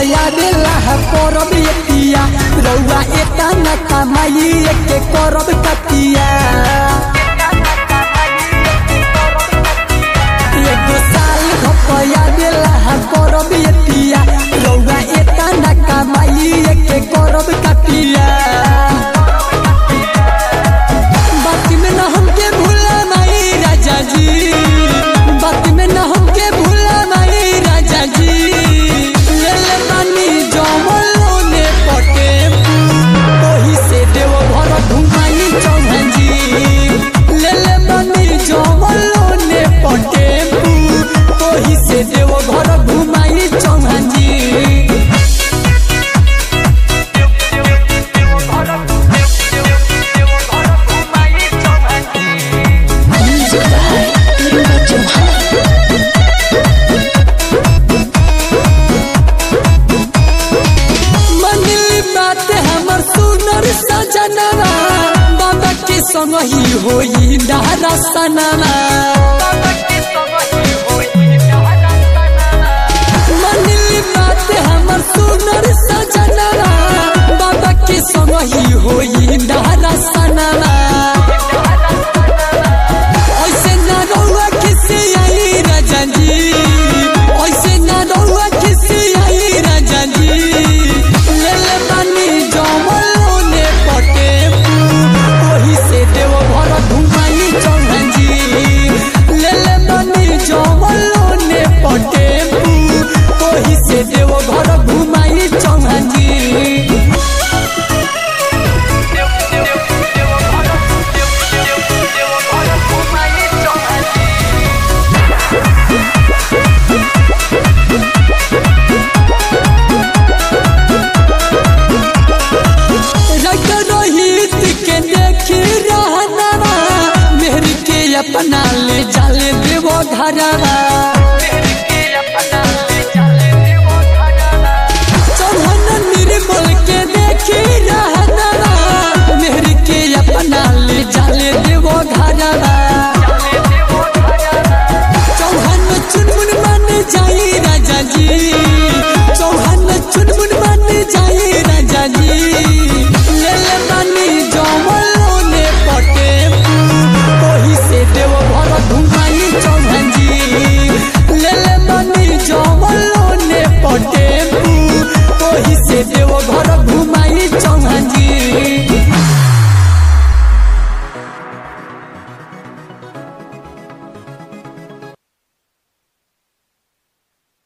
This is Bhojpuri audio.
पया देला करब एतिया रउआ एता न कमाई के करब कतिया एगो साल पया देला करब एतिया रउआ एता न कमाई के करब कतिया बात में न हमके भूला माई राजा जी बात में न हमके भूला माई राजा जी संगही होई डारा सनाना मनली बात हमर सुनर सजना बाबा के संगही होई डारा सनाना ऐसे ना रउआ किसी आई राजा जी ऐसे ना रउआ किसी आई राजा जी ले ले पानी जमलो ने पटे से देव घर घुमाई चौहाजी ले ले बनी जमलो ने पटे कोही से देव घर घुमाई चौहाजी अपना ले जाले देवो घरा